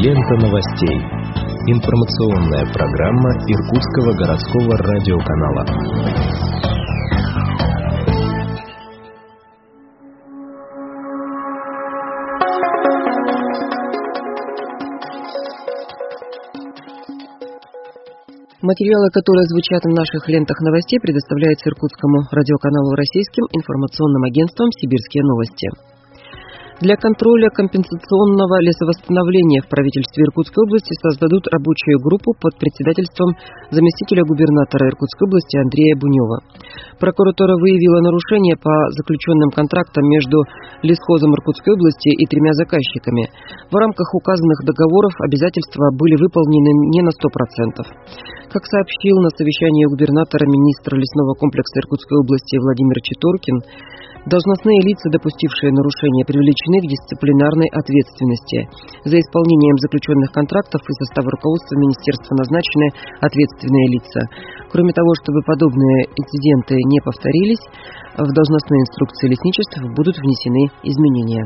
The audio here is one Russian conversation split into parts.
Лента новостей. Информационная программа Иркутского городского радиоканала. Материалы, которые звучат в наших лентах новостей, предоставляются Иркутскому радиоканалу российским информационным агентством «Сибирские новости». Для контроля компенсационного лесовосстановления в правительстве Иркутской области создадут рабочую группу под председательством заместителя губернатора Иркутской области Андрея Бунева. Прокуратура выявила нарушения по заключенным контрактам между лесхозом Иркутской области и 3 заказчиками. В рамках указанных договоров обязательства были выполнены не на 100%. Как сообщил на совещании губернатора министр лесного комплекса Иркутской области Владимир Читоркин, должностные лица, допустившие нарушения, привлечены к дисциплинарной ответственности. За исполнением заключенных контрактов из состава руководства министерства назначены ответственные лица. Кроме того, чтобы подобные инциденты не повторились, в должностные инструкции лесничеств будут внесены изменения.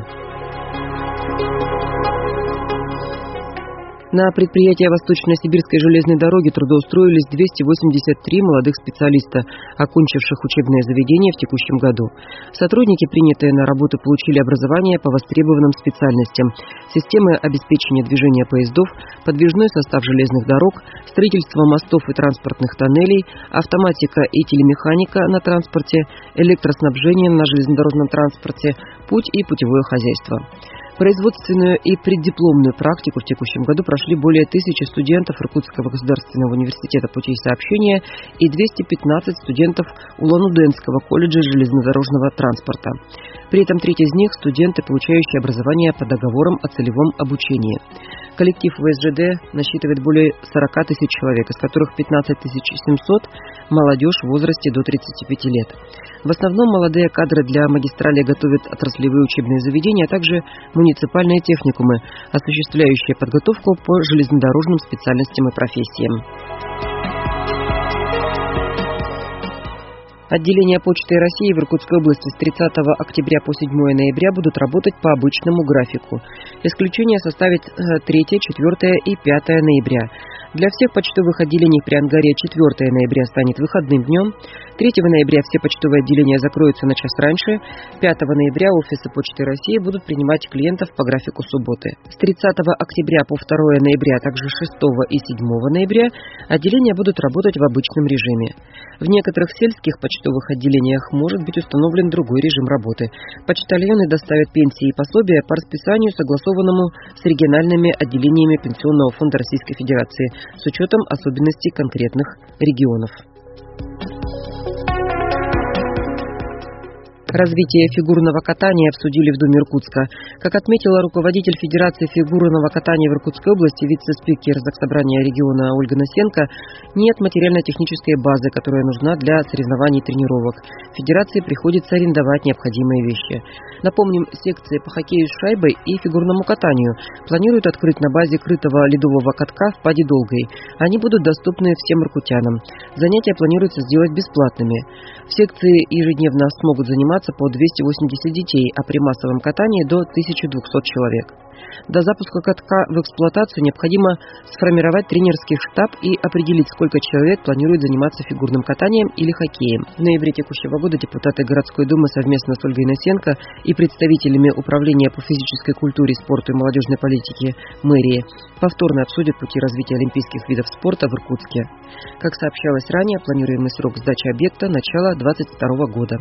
На предприятии Восточно-Сибирской железной дороги трудоустроились 283 молодых специалиста, окончивших учебное заведение в текущем году. Сотрудники, принятые на работу, получили образование по востребованным специальностям: системы обеспечения движения поездов, подвижной состав железных дорог, строительство мостов и транспортных тоннелей, автоматика и телемеханика на транспорте, электроснабжение на железнодорожном транспорте, путь и путевое хозяйство. Производственную и преддипломную практику в текущем году прошли более 1000 студентов Иркутского государственного университета путей сообщения и 215 студентов Улан-Удэнского колледжа железнодорожного транспорта. При этом треть из них – студенты, получающие образование по договорам о целевом обучении. Коллектив ВСЖД насчитывает более 40 тысяч человек, из которых 15 700 – молодежь в возрасте до 35 лет. В основном молодые кадры для магистрали готовят отраслевые учебные заведения, а также муниципальные техникумы, осуществляющие подготовку по железнодорожным специальностям и профессиям. Отделения Почты России в Иркутской области с 30 октября по 7 ноября будут работать по обычному графику. Исключение составит 3, 4 и 5 ноября. Для всех почтовых отделений при Ангаре 4 ноября станет выходным днем, 3 ноября все почтовые отделения закроются на час раньше, 5 ноября офисы Почты России будут принимать клиентов по графику субботы. С 30 октября по 2 ноября, а также 6 и 7 ноября отделения будут работать в обычном режиме. В некоторых сельских почтовых отделениях может быть установлен другой режим работы. Почтальоны доставят пенсии и пособия по расписанию, согласованному с региональными отделениями Пенсионного фонда Российской Федерации, с учетом особенностей конкретных регионов. Развитие фигурного катания обсудили в Думе Иркутска. Как отметила руководитель Федерации фигурного катания в Иркутской области, вице-спикер Заксобрания региона Ольга Насенко, нет материально-технической базы, которая нужна для соревнований и тренировок. Федерации приходится арендовать необходимые вещи. Напомним, секции по хоккею с шайбой и фигурному катанию планируют открыть на базе крытого ледового катка в Паде Долгой. Они будут доступны всем иркутянам. Занятия планируется сделать бесплатными. В секции ежедневно смогут заниматься по 280 детей, а при массовом катании до 1200 человек. До запуска катка в эксплуатацию необходимо сформировать тренерский штаб и определить, сколько человек планирует заниматься фигурным катанием или хоккеем. В ноябре текущего года депутаты городской думы совместно с Ольгой Насенко и представителями Управления по физической культуре, спорту и молодежной политике мэрии повторно обсудят пути развития олимпийских видов спорта в Иркутске. Как сообщалось ранее, планируемый срок сдачи объекта – начало 2022 года.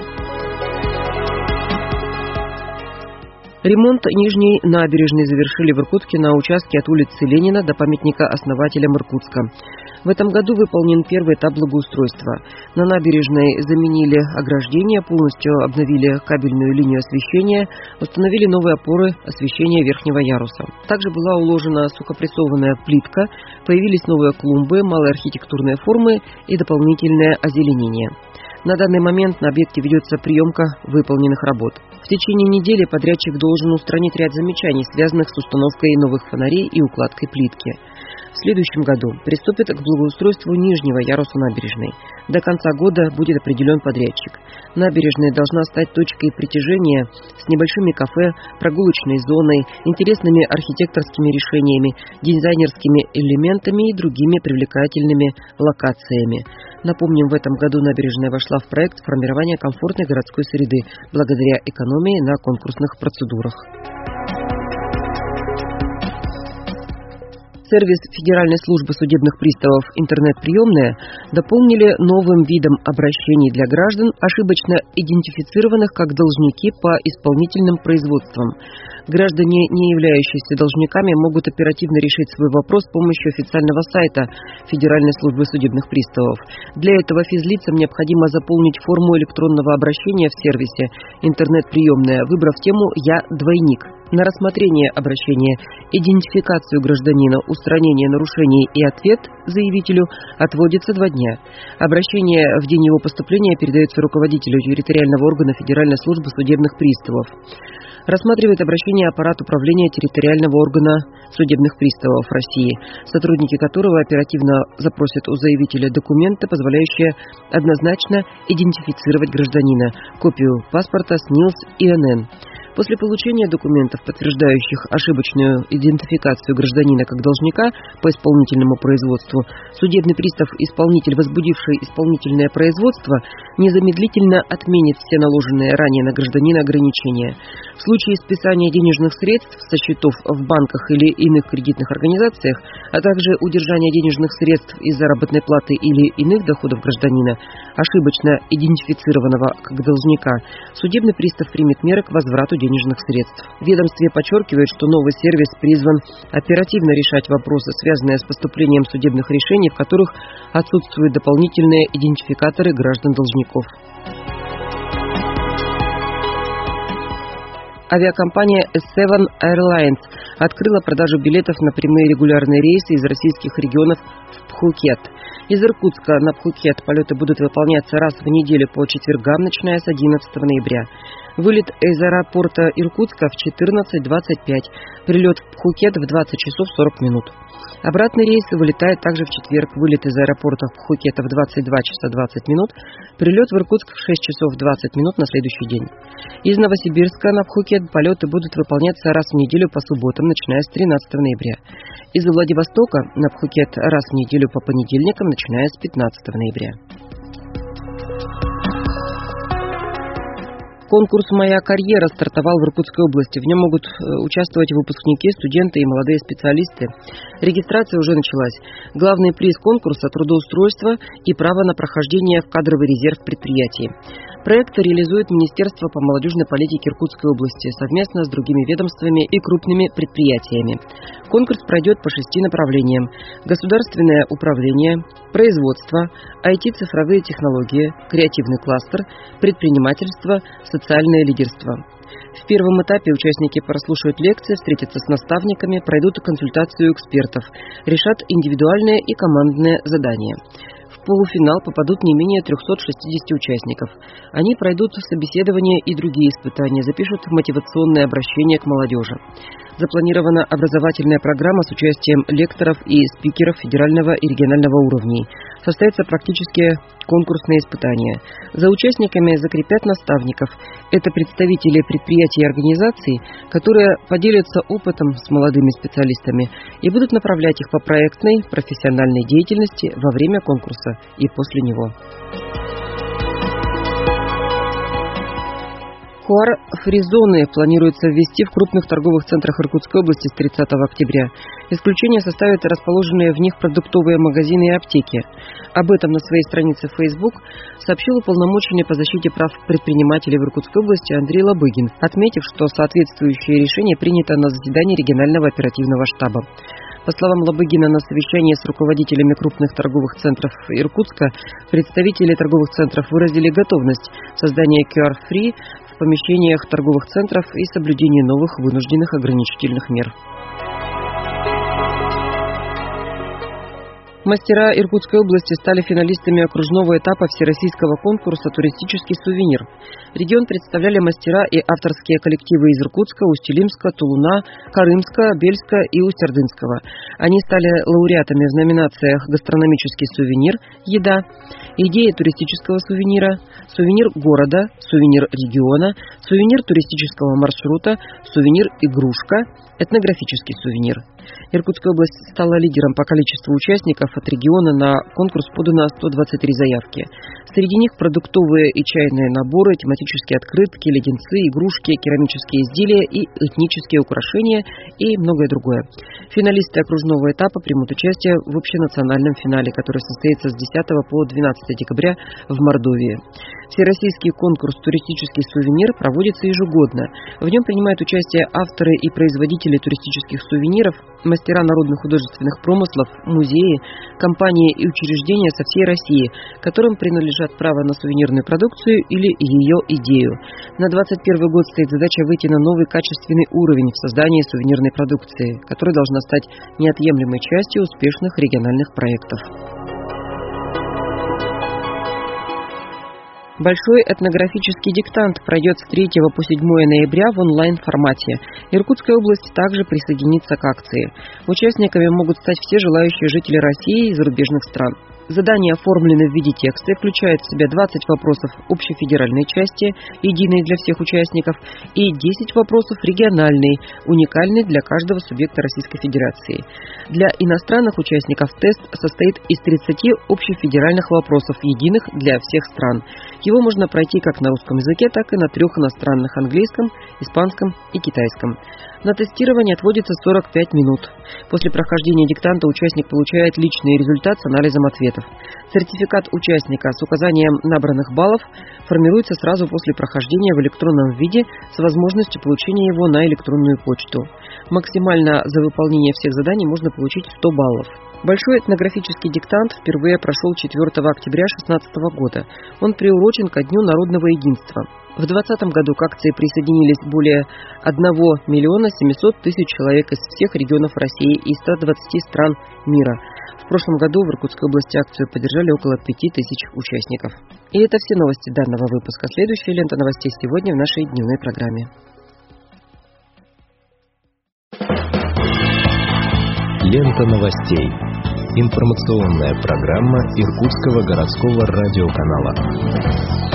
Ремонт Нижней набережной завершили в Иркутске на участке от улицы Ленина до памятника основателям Иркутска. В этом году выполнен первый этап благоустройства. На набережной заменили ограждение, полностью обновили кабельную линию освещения, установили новые опоры освещения верхнего яруса. Также была уложена сухопрессованная плитка, появились новые клумбы, малые архитектурные формы и дополнительное озеленение. На данный момент на объекте ведется приемка выполненных работ. В течение недели подрядчик должен устранить ряд замечаний, связанных с установкой новых фонарей и укладкой плитки. В следующем году приступит к благоустройству нижнего яруса набережной. До конца года будет определен подрядчик. Набережная должна стать точкой притяжения с небольшими кафе, прогулочной зоной, интересными архитекторскими решениями, дизайнерскими элементами и другими привлекательными локациями. Напомним, в этом году набережная вошла в проект формирования комфортной городской среды благодаря экономии на конкурсных процедурах. Сервис Федеральной службы судебных приставов «Интернет-приемная» дополнили новым видом обращений для граждан, ошибочно идентифицированных как должники по исполнительным производствам. Граждане, не являющиеся должниками, могут оперативно решить свой вопрос с помощью официального сайта Федеральной службы судебных приставов. Для этого физлицам необходимо заполнить форму электронного обращения в сервисе «Интернет-приемная», выбрав тему «Я двойник». На рассмотрение обращения, идентификацию гражданина, устранение нарушений и ответ заявителю отводится 2 дня. Обращение в день его поступления передается руководителю территориального органа Федеральной службы судебных приставов. Рассматривает обращение аппарат управления территориального органа судебных приставов России, сотрудники которого оперативно запросят у заявителя документы, позволяющие однозначно идентифицировать гражданина, копию паспорта, СНИЛС, ИНН. После получения документов, подтверждающих ошибочную идентификацию гражданина как должника по исполнительному производству, судебный пристав-исполнитель, возбудивший исполнительное производство, незамедлительно отменит все наложенные ранее на гражданина ограничения. В случае списания денежных средств со счетов в банках или иных кредитных организациях, а также удержания денежных средств из заработной платы или иных доходов гражданина, ошибочно идентифицированного как должника, судебный пристав примет меры к возврату денежных средств. В ведомстве подчеркивает, что новый сервис призван оперативно решать вопросы, связанные с поступлением судебных решений, в которых отсутствуют дополнительные идентификаторы граждан-должников. Авиакомпания S7 Airlines открыла продажу билетов на прямые регулярные рейсы из российских регионов в Пхукет. Из Иркутска на Пхукет полеты будут выполняться раз в неделю по четвергам, начиная с 11 ноября. Вылет из аэропорта Иркутска в 14:25, прилет в Пхукет в 20 часов 40 минут. Обратный рейс вылетает также в четверг. Вылет из аэропорта Пхукета в 22 часа 20 минут, прилет в Иркутск в 6 часов 20 минут на следующий день. Из Новосибирска на Пхукет полеты будут выполняться раз в неделю по субботам, начиная с 13 ноября. Из Владивостока на Пхукет раз в неделю по понедельникам, начиная с 15 ноября. Конкурс «Моя карьера» стартовал в Иркутской области. В нем могут участвовать выпускники, студенты и молодые специалисты. Регистрация уже началась. Главный приз конкурса – трудоустройство и право на прохождение в кадровый резерв предприятий. Проект реализует Министерство по молодежной политике Иркутской области совместно с другими ведомствами и крупными предприятиями. Конкурс пройдет по 6 направлениям: государственное управление, производство, IT-цифровые технологии, креативный кластер, предпринимательство, социальное лидерство. В первом этапе участники прослушают лекции, встретятся с наставниками, пройдут консультацию экспертов, решат индивидуальные и командные задания. В полуфинал попадут не менее 360 участников. Они пройдут собеседование и другие испытания, запишут мотивационное обращение к молодежи. Запланирована образовательная программа с участием лекторов и спикеров федерального и регионального уровней. Состоятся практические конкурсные испытания. За участниками закрепят наставников. Это представители предприятий и организаций, которые поделятся опытом с молодыми специалистами и будут направлять их по проектной, профессиональной деятельности во время конкурса и после него. QR-фри-зоны планируется ввести в крупных торговых центрах Иркутской области с 30 октября. Исключение составят расположенные в них продуктовые магазины и аптеки. Об этом на своей странице в Facebook сообщил уполномоченный по защите прав предпринимателей в Иркутской области Андрей Лобыгин, отметив, что соответствующее решение принято на заседании регионального оперативного штаба. По словам Лобыгина, на совещании с руководителями крупных торговых центров Иркутска представители торговых центров выразили готовность создания QR-фри в помещениях торговых центров и соблюдения новых вынужденных ограничительных мер. Мастера Иркутской области стали финалистами окружного этапа всероссийского конкурса «Туристический сувенир». Регион представляли мастера и авторские коллективы из Иркутска, Усть-Илимска, Тулуна, Карымска, Бельска и Усть-Ордынского. Они стали лауреатами в номинациях «Гастрономический сувенир», «Еда», «Идея туристического сувенира», «Сувенир города», «Сувенир региона», «Сувенир туристического маршрута», «Сувенир игрушка», «Этнографический сувенир». Иркутская область стала лидером по количеству участников. От региона на конкурс подано 123 заявки. Среди них продуктовые и чайные наборы, тематические открытки, леденцы, игрушки, керамические изделия и этнические украшения и многое другое. Финалисты окружного этапа примут участие в общенациональном финале, который состоится с 10 по 12 декабря в Мордовии. Всероссийский конкурс «Туристический сувенир» проводится ежегодно. В нем принимают участие авторы и производители туристических сувениров, мастера народных художественных промыслов, музеи, компании и учреждения со всей России, которым принадлежат право на сувенирную продукцию или ее идею. На 2021 год стоит задача выйти на новый качественный уровень в создании сувенирной продукции, которая должна стать неотъемлемой частью успешных региональных проектов. Большой этнографический диктант пройдет с 3 по 7 ноября в онлайн-формате. Иркутская область также присоединится к акции. Участниками могут стать все желающие жители России и зарубежных стран. Задания оформлены в виде текста и включают в себя 20 вопросов общефедеральной части, единой для всех участников, и 10 вопросов региональной, уникальной для каждого субъекта Российской Федерации. Для иностранных участников тест состоит из 30 общефедеральных вопросов, единых для всех стран. Его можно пройти как на русском языке, так и на 3 иностранных – английском, испанском и китайском. На тестирование отводится 45 минут. После прохождения диктанта участник получает личный результат с анализом ответов. Сертификат участника с указанием набранных баллов формируется сразу после прохождения в электронном виде с возможностью получения его на электронную почту. Максимально за выполнение всех заданий можно получить 100 баллов. Большой этнографический диктант впервые прошел 4 октября 2016 года. Он приурочен ко Дню народного единства. В 2020 году к акции присоединились более 1 миллиона 700 тысяч человек из всех регионов России и 120 стран мира. В прошлом году в Иркутской области акцию поддержали около 5000 участников. И это все новости данного выпуска. Следующая лента новостей сегодня в нашей дневной программе. Лента новостей. Информационная программа Иркутского городского радиоканала.